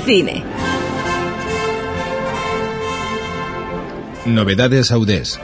Cine. Novedades Audés.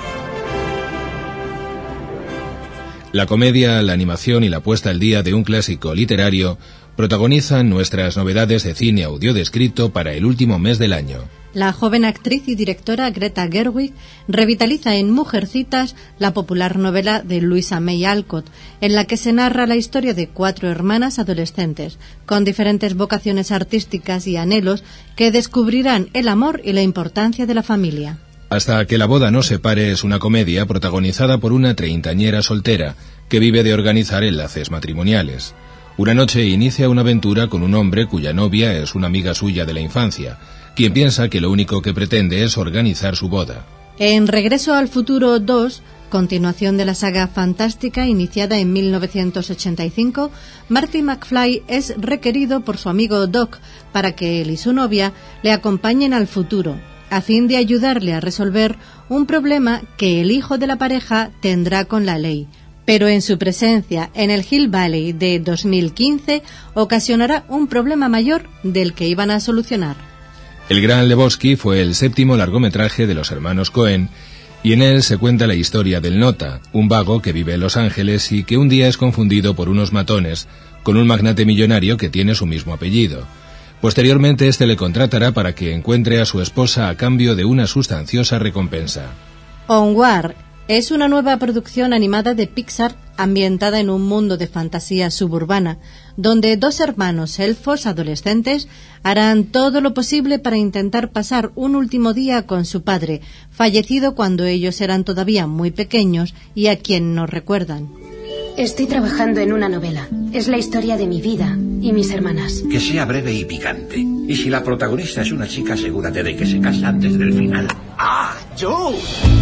La comedia, la animación y la puesta al día de un clásico literario protagonizan nuestras novedades de cine audiodescrito para el último mes del año. La joven actriz y directora Greta Gerwig revitaliza en Mujercitas la popular novela de Louisa May Alcott, en la que se narra la historia de 4 hermanas adolescentes, con diferentes vocaciones artísticas y anhelos, que descubrirán el amor y la importancia de la familia. Hasta que la boda no se pare es una comedia protagonizada por una treintañera soltera que vive de organizar enlaces matrimoniales. Una noche inicia una aventura con un hombre cuya novia es una amiga suya de la infancia, quien piensa que lo único que pretende es organizar su boda. En Regreso al Futuro 2, continuación de la saga fantástica iniciada en 1985, Marty McFly es requerido por su amigo Doc para que él y su novia le acompañen al futuro, a fin de ayudarle a resolver un problema que el hijo de la pareja tendrá con la ley. Pero en su presencia en el Hill Valley de 2015 ocasionará un problema mayor del que iban a solucionar. El Gran Lebowski fue el 7º largometraje de los hermanos Coen, y en él se cuenta la historia del Nota, un vago que vive en Los Ángeles y que un día es confundido por unos matones con un magnate millonario que tiene su mismo apellido. Posteriormente este le contratará para que encuentre a su esposa a cambio de una sustanciosa recompensa. Onward es una nueva producción animada de Pixar ambientada en un mundo de fantasía suburbana, donde 2 hermanos elfos adolescentes harán todo lo posible para intentar pasar un último día con su padre, fallecido cuando ellos eran todavía muy pequeños y a quien no recuerdan. Estoy trabajando en una novela. Es la historia de mi vida y mis hermanas. Que sea breve y picante. Y si la protagonista es una chica, asegúrate de que se casa antes del final. ¡Ah, Joe!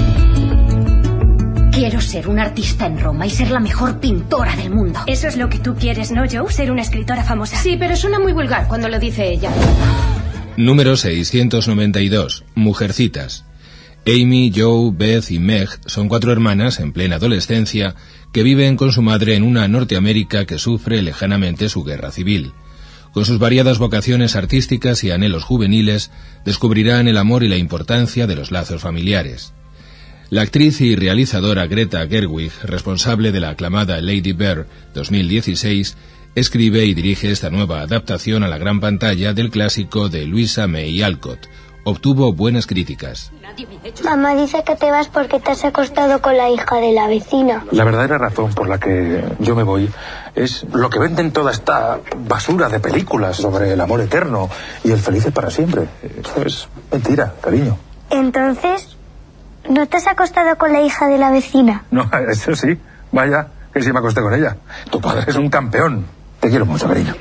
Quiero ser una artista en Roma y ser la mejor pintora del mundo. Eso es lo que tú quieres, ¿no, Joe? Ser una escritora famosa. Sí, pero suena muy vulgar cuando lo dice ella. Número 692. Mujercitas. Amy, Joe, Beth y Meg son 4 hermanas en plena adolescencia que viven con su madre en una Norteamérica que sufre lejanamente su guerra civil. Con sus variadas vocaciones artísticas y anhelos juveniles, descubrirán el amor y la importancia de los lazos familiares. La actriz y realizadora Greta Gerwig, responsable de la aclamada Lady Bird 2016, escribe y dirige esta nueva adaptación a la gran pantalla del clásico de Louisa May Alcott. Obtuvo buenas críticas. Mamá dice que te vas porque te has acostado con la hija de la vecina. La verdadera razón por la que yo me voy es lo que venden toda esta basura de películas sobre el amor eterno y el felices para siempre. Eso es mentira, cariño. Entonces, ¿no te has acostado con la hija de la vecina? No, eso sí. Vaya, que sí me acosté con ella. Tu padre es un campeón. Te quiero mucho, cariño.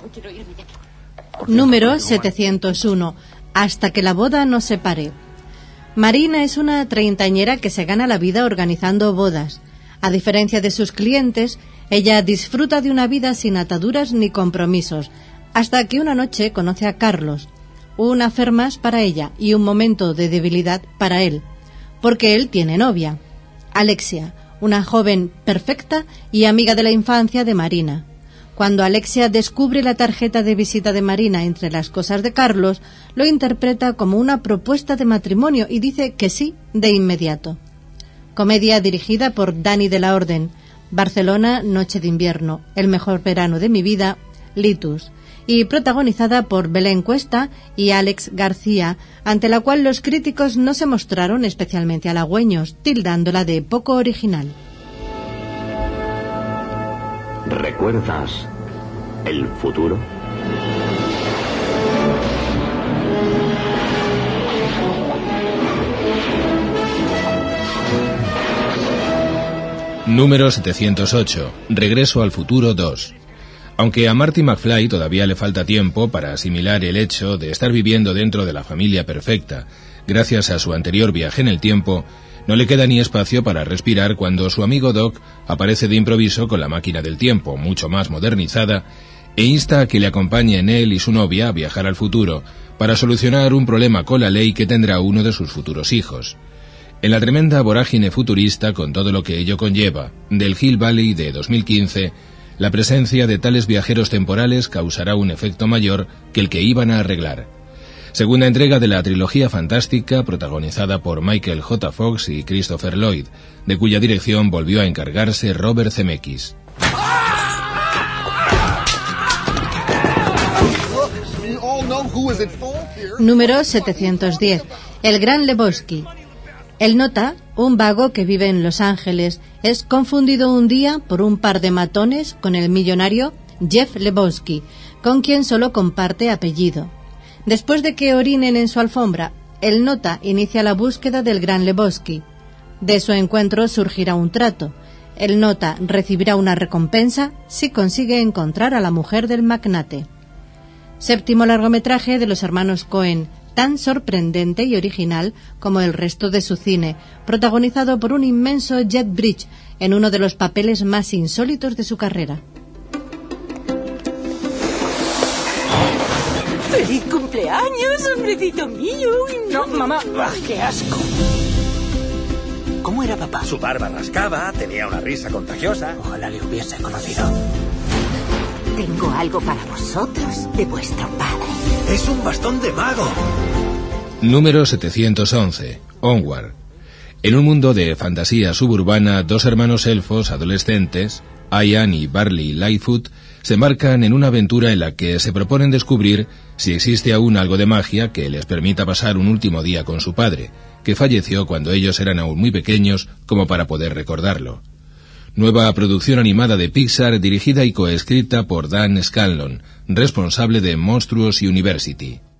Número 701. Hasta que la boda no se pare. Marina es una treintañera que se gana la vida organizando bodas. A diferencia de sus clientes, ella disfruta de una vida sin ataduras ni compromisos, hasta que una noche conoce a Carlos, un afermas para ella y un momento de debilidad para él, porque él tiene novia, Alexia, una joven perfecta y amiga de la infancia de Marina. Cuando Alexia descubre la tarjeta de visita de Marina entre las cosas de Carlos, lo interpreta como una propuesta de matrimonio y dice que sí de inmediato. Comedia dirigida por Dani de la Orden. Barcelona, Noche de invierno, El mejor verano de mi vida, Litus. Y protagonizada por Belén Cuesta y Alex García, ante la cual los críticos no se mostraron especialmente halagüeños, tildándola de poco original. ¿Recuerdas el futuro? Número 708. Regreso al futuro 2. Aunque a Marty McFly todavía le falta tiempo para asimilar el hecho de estar viviendo dentro de la familia perfecta, gracias a su anterior viaje en el tiempo, no le queda ni espacio para respirar cuando su amigo Doc aparece de improviso con la máquina del tiempo, mucho más modernizada, e insta a que le acompañe en él y su novia a viajar al futuro para solucionar un problema con la ley que tendrá uno de sus futuros hijos. En la tremenda vorágine futurista, con todo lo que ello conlleva, del Hill Valley de 2015, La presencia de tales viajeros temporales causará un efecto mayor que el que iban a arreglar. Segunda entrega de la trilogía fantástica protagonizada por Michael J. Fox y Christopher Lloyd, de cuya dirección volvió a encargarse Robert Zemeckis. Número 710. El Gran Lebowski. El Nota, un vago que vive en Los Ángeles, es confundido un día por un par de matones con el millonario Jeff Lebowski, con quien solo comparte apellido. Después de que orinen en su alfombra, el Nota inicia la búsqueda del Gran Lebowski. De su encuentro surgirá un trato. El Nota recibirá una recompensa si consigue encontrar a la mujer del magnate. Séptimo largometraje de los hermanos Coen, tan sorprendente y original como el resto de su cine, protagonizado por un inmenso Jeff Bridges en uno de los papeles más insólitos de su carrera. ¡Feliz cumpleaños, hombrecito mío! No, mamá, ¡qué asco! ¿Cómo era papá? Su barba rascaba, tenía una risa contagiosa. Ojalá le hubiese conocido. Tengo algo para vosotros de vuestro padre. ¡Es un bastón de mago! Número 711. Onward. En un mundo de fantasía suburbana, dos hermanos elfos adolescentes, Ian y Barley Lightfoot, se embarcan en una aventura en la que se proponen descubrir si existe aún algo de magia que les permita pasar un último día con su padre, que falleció cuando ellos eran aún muy pequeños como para poder recordarlo. Nueva producción animada de Pixar dirigida y coescrita por Dan Scanlon, responsable de Monstruos University.